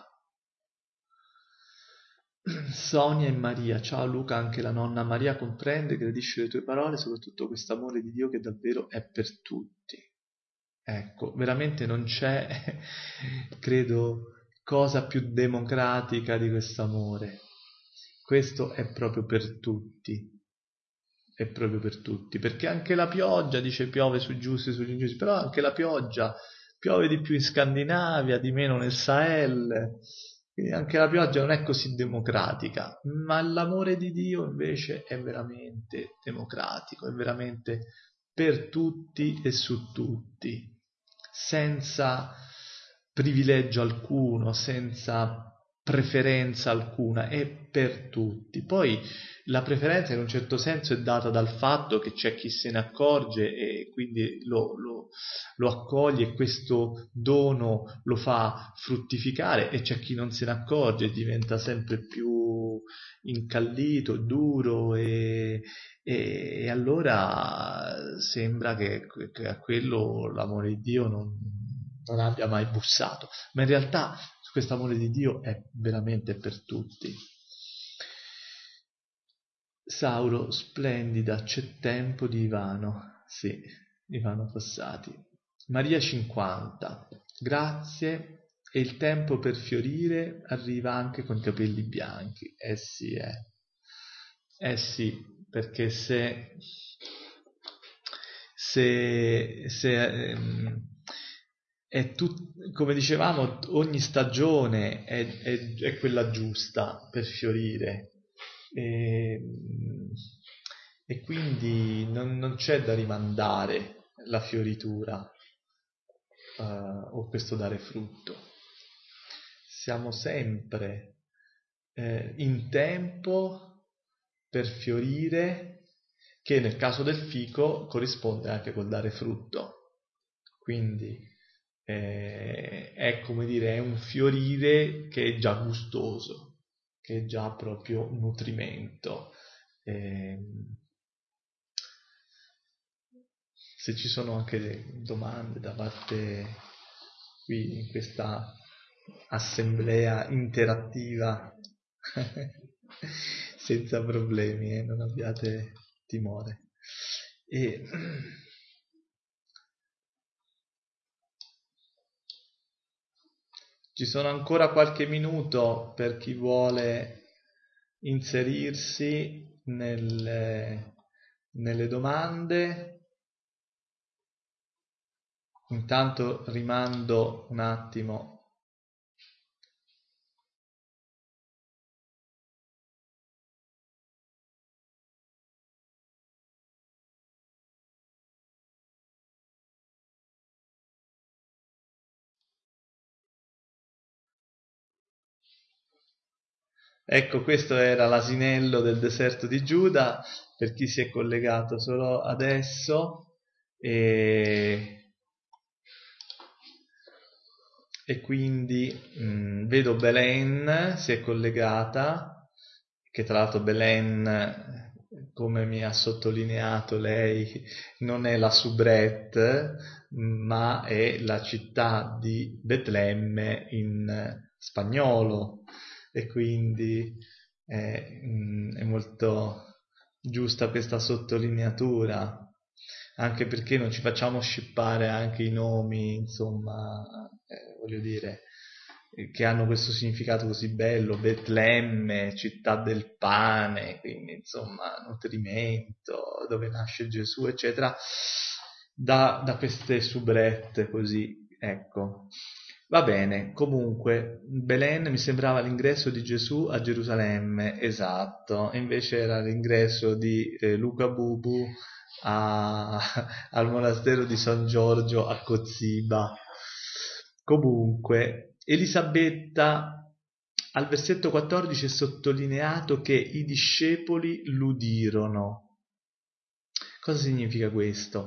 Sonia e Maria: ciao Luca, anche la nonna Maria comprende, gradisce le tue parole, soprattutto questo amore di Dio che davvero è per tutti. Ecco, veramente non c'è, credo, cosa più democratica di questo amore. Questo è proprio per tutti. È proprio per tutti, perché anche la pioggia, dice, piove sui giusti e sugli ingiusti, però anche la pioggia piove di più in Scandinavia, di meno nel Sahel, quindi anche la pioggia non è così democratica, ma l'amore di Dio invece è veramente democratico, è veramente per tutti e su tutti, senza privilegio alcuno, senza preferenza alcuna, è per tutti. Poi la preferenza in un certo senso è data dal fatto che c'è chi se ne accorge e quindi lo accoglie e questo dono lo fa fruttificare, e c'è chi non se ne accorge e diventa sempre più incallito, duro e allora sembra che a quello l'amore di Dio non abbia mai bussato, ma in realtà questo amore di Dio è veramente per tutti. Sauro: splendida, c'è tempo di Ivano. Sì, Ivano Fossati. Maria 50: grazie, e il tempo per fiorire arriva anche con i capelli bianchi. Sì, sì, perché se come dicevamo, ogni stagione è quella giusta per fiorire, e quindi non c'è da rimandare la fioritura o questo dare frutto. Siamo sempre in tempo per fiorire, che nel caso del fico corrisponde anche col dare frutto. Quindi è come dire, è un fiorire che è già gustoso, che è già proprio nutrimento. Se ci sono anche domande da parte qui in questa assemblea interattiva, senza problemi, non abbiate timore. E ci sono ancora qualche minuto per chi vuole inserirsi nelle domande. Intanto rimando un attimo. Ecco, questo era l'asinello del deserto di Giuda, per chi si è collegato solo adesso. E quindi vedo Belen si è collegata, che tra l'altro Belen, come mi ha sottolineato lei, non è la soubrette, ma è la città di Betlemme in spagnolo, e quindi è molto giusta questa sottolineatura, anche perché non ci facciamo scippare anche i nomi, insomma, voglio dire, che hanno questo significato così bello: Betlemme, città del pane, quindi insomma nutrimento, dove nasce Gesù, eccetera, da queste soubrette così, ecco. Va bene, comunque, Belen mi sembrava l'ingresso di Gesù a Gerusalemme, esatto, e invece era l'ingresso di Luca Bubu al monastero di San Giorgio a Cozziba. Comunque, Elisabetta al versetto 14 è sottolineato che i discepoli l'udirono. Cosa significa questo?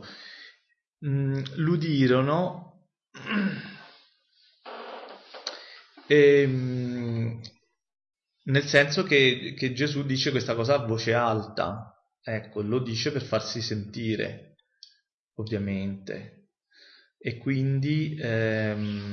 L'udirono nel senso che Gesù dice questa cosa a voce alta, ecco, lo dice per farsi sentire, ovviamente, e quindi è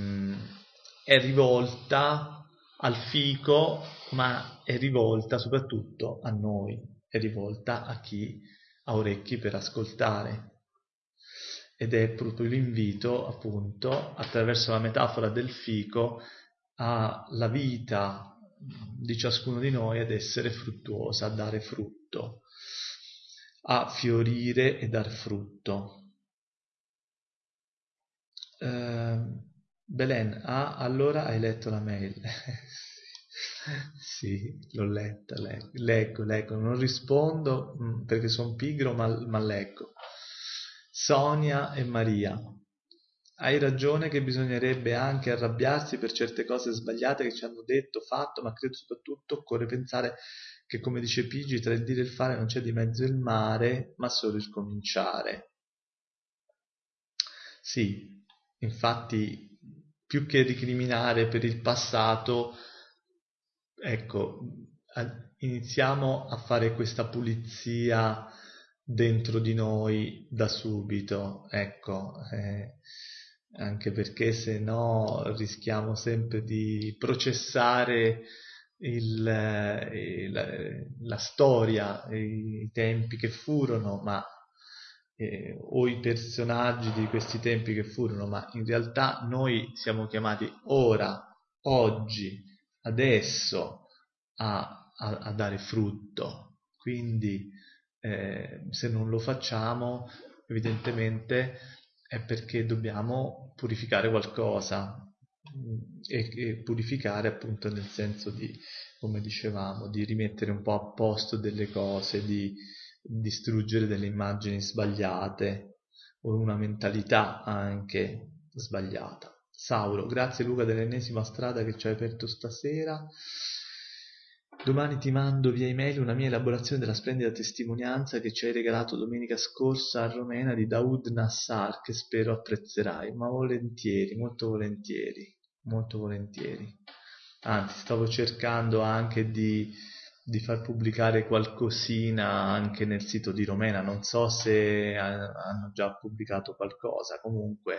rivolta al fico, ma è rivolta soprattutto a noi, è rivolta a chi ha orecchi per ascoltare. Ed è proprio l'invito, appunto, attraverso la metafora del fico, alla vita di ciascuno di noi ad essere fruttuosa, a dare frutto, a fiorire e dar frutto. Belen, allora hai letto la mail? Sì, l'ho letta, leggo, non rispondo perché sono pigro, ma leggo. Sonia e Maria: hai ragione che bisognerebbe anche arrabbiarsi per certe cose sbagliate che ci hanno detto, fatto, ma credo soprattutto occorre pensare che, come dice Pigi, tra il dire e il fare non c'è di mezzo il mare, ma solo il cominciare. Sì, infatti, più che ricriminare per il passato, ecco, iniziamo a fare questa pulizia dentro di noi da subito, ecco, anche perché se no rischiamo sempre di processare la storia, i tempi che furono, ma o i personaggi di questi tempi che furono, ma in realtà noi siamo chiamati ora, oggi, adesso a dare frutto. Quindi se non lo facciamo, evidentemente è perché dobbiamo purificare qualcosa, e purificare appunto nel senso di, come dicevamo, di rimettere un po' a posto delle cose, di distruggere delle immagini sbagliate o una mentalità anche sbagliata. Sauro, grazie Luca dell'ennesima strada che ci hai aperto stasera. Domani ti mando via email una mia elaborazione della splendida testimonianza che ci hai regalato domenica scorsa a Romena di Daoud Nassar, che spero apprezzerai, ma volentieri, molto volentieri, molto volentieri. Anzi, stavo cercando anche di far pubblicare qualcosina anche nel sito di Romena, non so se hanno già pubblicato qualcosa, comunque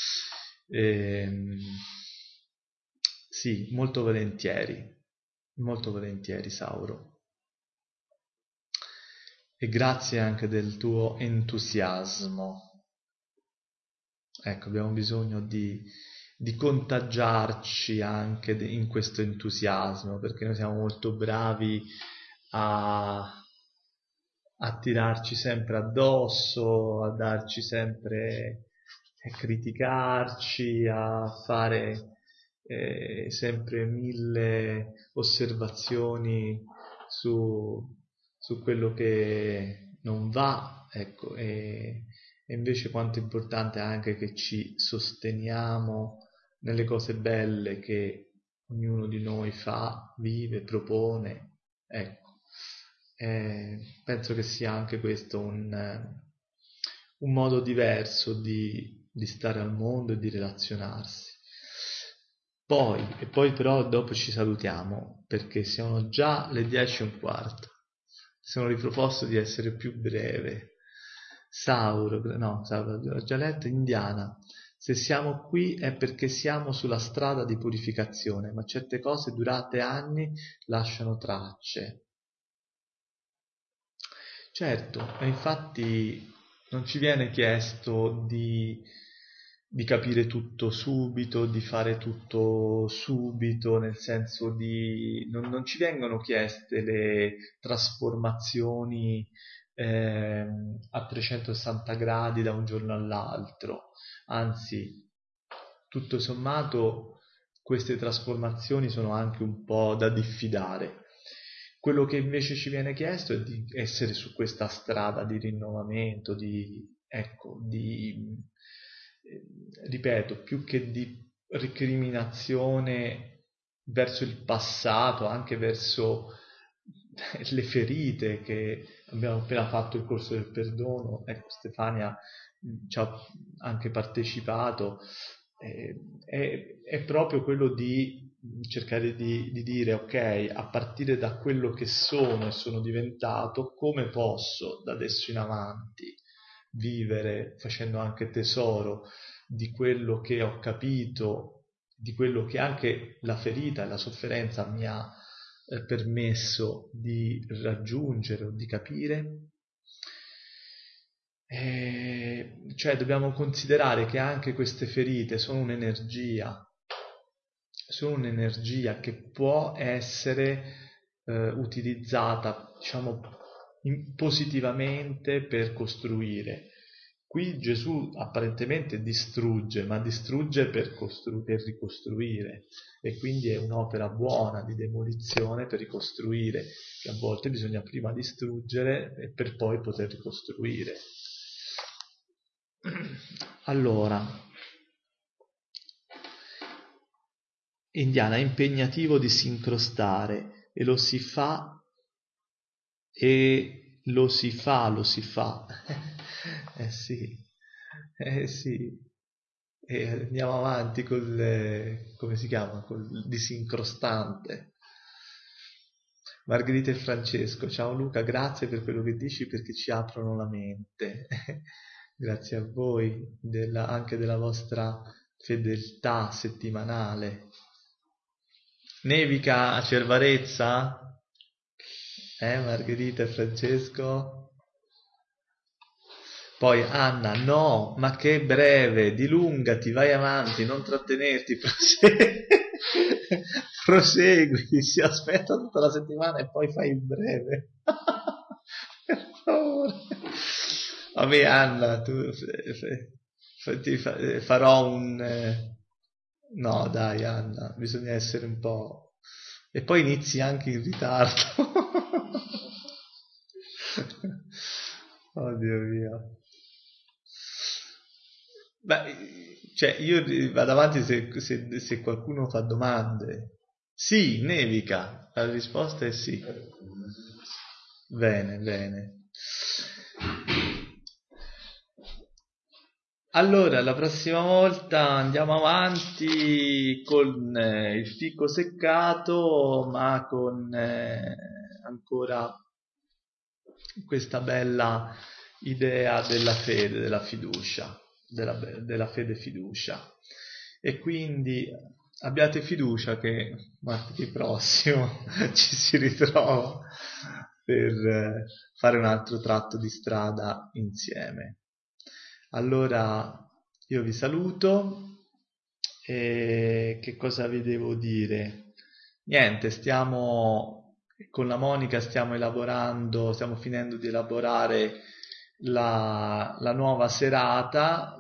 sì, molto volentieri, Sauro. e grazie anche del tuo entusiasmo. Ecco, abbiamo bisogno di contagiarci anche in questo entusiasmo, perché noi siamo molto bravi a tirarci sempre addosso, a darci sempre, a criticarci, a fare sempre 1000 osservazioni su quello che non va, ecco, e invece quanto è importante anche che ci sosteniamo nelle cose belle che ognuno di noi fa, vive, propone, ecco. Penso che sia anche questo un modo diverso di stare al mondo e di relazionarsi. Poi però dopo ci salutiamo, perché sono già le 10:15. Sono riproposto di essere più breve. Sauro, ho già letto. Indiana: se siamo qui è perché siamo sulla strada di purificazione, ma certe cose durate anni lasciano tracce. Certo, e infatti non ci viene chiesto di capire tutto subito, di fare tutto subito, nel senso non ci vengono chieste le trasformazioni a 360 gradi da un giorno all'altro, anzi, tutto sommato queste trasformazioni sono anche un po' da diffidare. Quello che invece ci viene chiesto è di essere su questa strada di rinnovamento, ripeto, più che di recriminazione verso il passato, anche verso le ferite che abbiamo appena fatto il corso del perdono. Ecco, Stefania ci ha anche partecipato, è proprio quello di cercare di dire: ok, a partire da quello che sono e sono diventato, come posso da adesso in avanti vivere facendo anche tesoro di quello che ho capito, di quello che anche la ferita e la sofferenza mi ha permesso di raggiungere o di capire. Cioè dobbiamo considerare che anche queste ferite sono un'energia che può essere utilizzata, diciamo, positivamente per costruire. Qui Gesù apparentemente distrugge, ma distrugge per ricostruire, e quindi è un'opera buona di demolizione per ricostruire, che a volte bisogna prima distruggere e per poi poter ricostruire. Allora, Indiana: è impegnativo disincrostare, e lo si fa. Sì. E andiamo avanti come si chiama? Col disincrostante. Margherita e Francesco: ciao Luca, grazie per quello che dici, perché ci aprono la mente. Grazie a voi anche della vostra fedeltà settimanale. Nevica a Cervarezza? Margherita e Francesco? Poi Anna: no, ma che breve, dilungati, vai avanti, non trattenerti, prosegui, si aspetta tutta la settimana e poi fai il breve. Per favore. Vabbè Anna, farò un... No dai Anna, bisogna essere un po'... E poi inizi anche in ritardo. Oddio mio. Beh, cioè io vado avanti se qualcuno fa domande. Sì, nevica. La risposta è sì. Bene. Allora, la prossima volta andiamo avanti con il fico seccato, ma con ancora questa bella idea della fede, della fiducia, della fede fiducia. E quindi abbiate fiducia che martedì prossimo ci si ritrova per fare un altro tratto di strada insieme. Allora io vi saluto e che cosa vi devo dire? Niente, con la Monica stiamo finendo di elaborare la nuova serata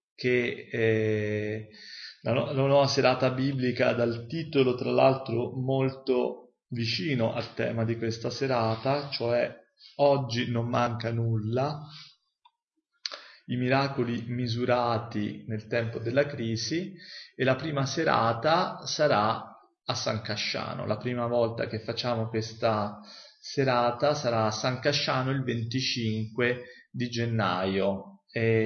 la nuova serata biblica, dal titolo tra l'altro molto vicino al tema di questa serata, cioè oggi non manca nulla, i miracoli misurati nel tempo della crisi, e la prima serata sarà a San Casciano. La prima volta che facciamo questa serata sarà a San Casciano il 25 di gennaio,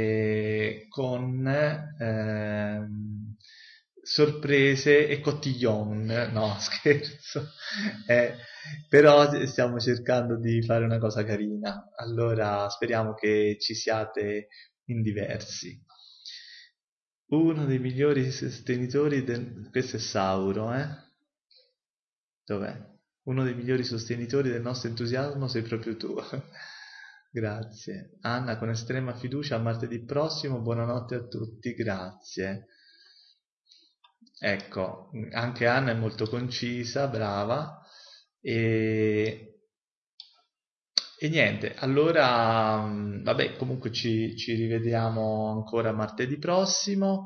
con sorprese e cotillon, no scherzo, però stiamo cercando di fare una cosa carina, allora speriamo che ci siate in diversi. Uno dei migliori sostenitori questo è Sauro, dov'è? Uno dei migliori sostenitori del nostro entusiasmo sei proprio tu. Grazie. Anna, con estrema fiducia, a martedì prossimo, buonanotte a tutti, grazie. Ecco, anche Anna è molto concisa, brava. E niente, allora, vabbè, comunque ci rivediamo ancora martedì prossimo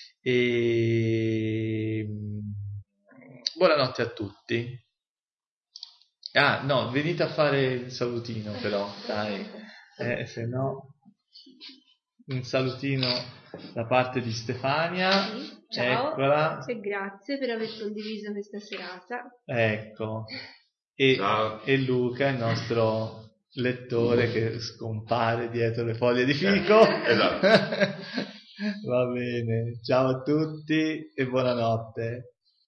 e buonanotte a tutti. Ah, no, venite a fare il salutino però, dai, se no, un salutino da parte di Stefania. Ciao, eccola. e grazie per aver condiviso questa serata. Ecco, e Luca, il nostro lettore che scompare dietro le foglie di fico. Esatto. Va bene, ciao a tutti e buonanotte.